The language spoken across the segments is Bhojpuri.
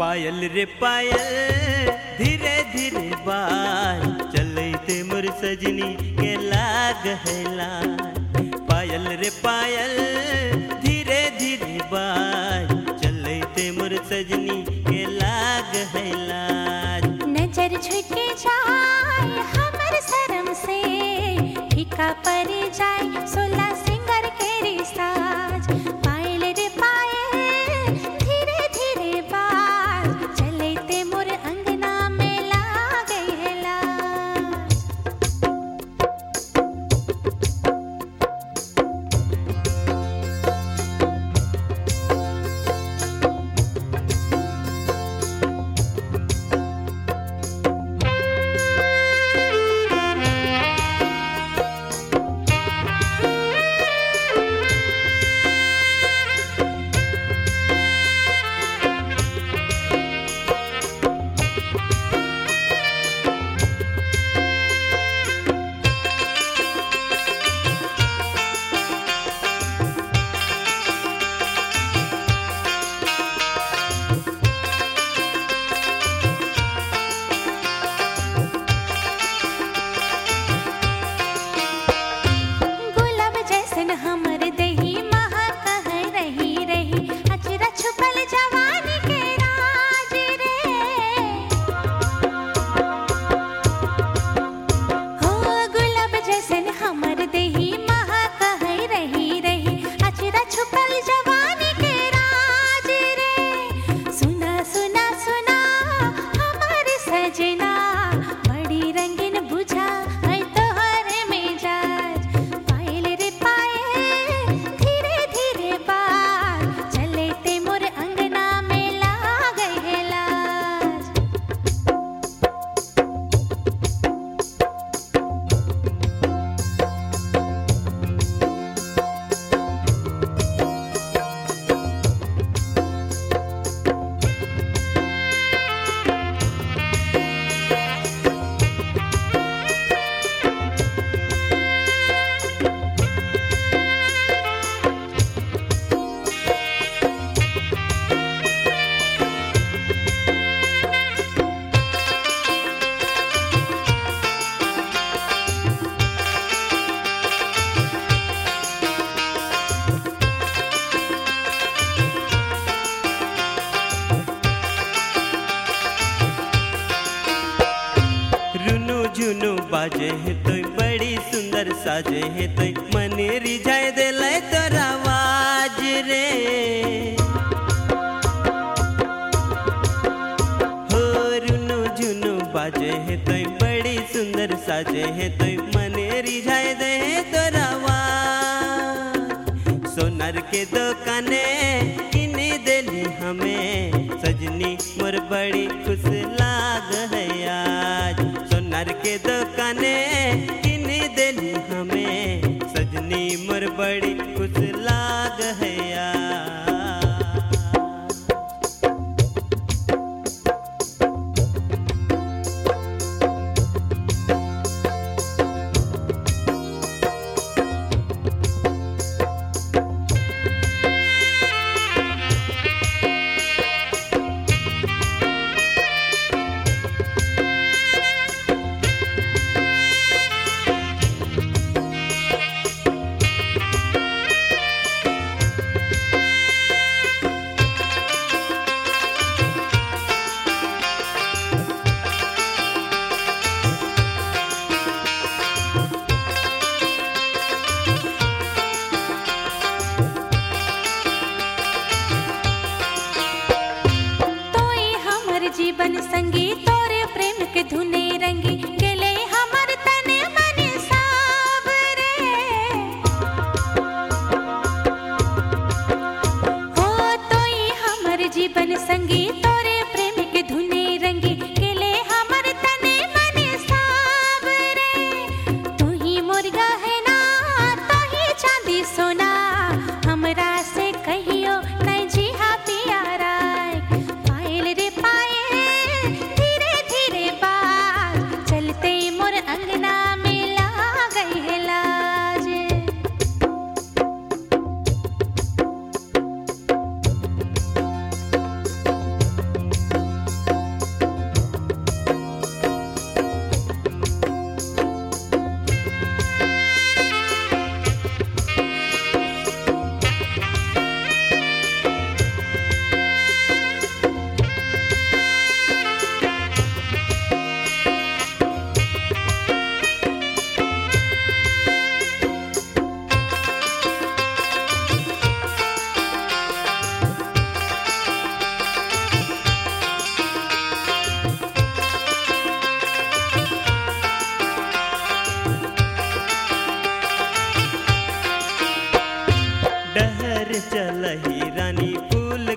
पायल रे पायल धीरे धीरे बाज चलते मोर सजनी के लाग है लाज। पायल रे पायल धीरे धीरे बाज चलते मोर सजनी के लाग है लाज। नजर छुटे जाए हमर शर्म से फीका पड़ जाए सोला सिंगर के रिसाज। पायल रे पायल धीरे धीरे बाज चलते मोर अंगना में लाग है लाज। हमर दही महक है रही रही अचरा छुपल जवानी के राज रे। हो गुलाब जैसन हमर दही महक है रही रही अचरा छुपल जवानी के राज रे। सुना सुना सुना हमर सजना बड़ी रंगीन बुझा है तोहर मिजाज। पायल रे पायल धीरे धीरे बाज चलते मोर अंगना में लाग है लाज। रुनु झुनु बाजे है तो बड़ी सुंदर साजे है तो मन रिझाए दिल तोरा आवाज रे। हो रुनु झुनु बाजे है तो बड़ी सुंदर साजे है तो मन रिझाए दे तोरा आवाज। सोनार के दुकाने किने देली हमें सजनी मोर बड़ी खुश लाग है आज। सोनार के दुकाने किने देली हमें सजनी मोर बड़ी खुश लाग है आज। जीवन संगी तोरे प्रेम के धुने रंगी गेले हमर तने मन सावरे। हो तोई हमर जीवन संगी तोरे प्रेम के धुने रंगी गेले हमर तने मन सावरे। तू ही मोर गहना तू ही चांदी सोना हमरा से कहियो नहीं जिहा प्यारा। पायल रे पायल धीरे धीरे बाज चलते मोर अंगना में लाग है लाज।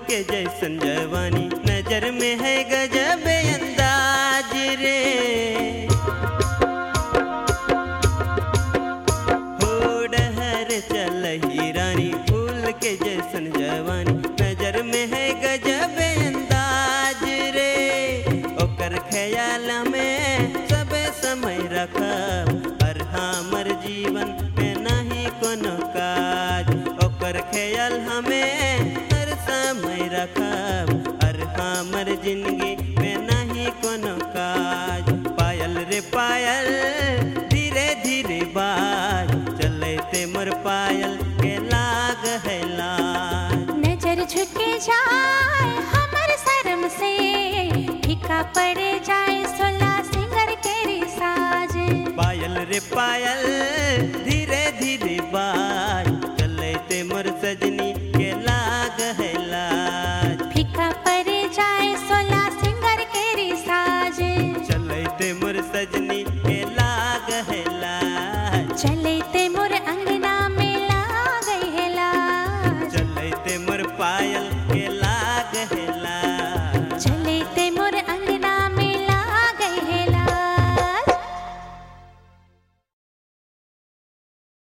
के जैसन जवानी नजर में है गजब अंदाज रे। हो डहर चलही रानी फूल के जैसन जवानी नजर में है गजब अंदाज रे। ओकर ख्याल में सब समय रखब और हमर जीवन में नहीं कोनो काज। ओकर ख्याल हमें हर समय रखब और हमर जिंदगी में नहीं कोनो काज। पायल रे पायल धीरे धीरे बाज चलते मोर पायल के लाग है लाज। नजर झुके जाए हमर शर्म से फीका पड़े जाए सोला सिंगर केरी साज। पायल रे पायल धीरे धीरे बाज चलते मोर सजनी के लाग है लाज। फीका पड़े जाए सोला सिंगर केरी साज। चलते मोर सजनी के लाग है लाज। चलते मोर अंगना में लाग है लाज। चलते मोर पायल के लाग है लाज।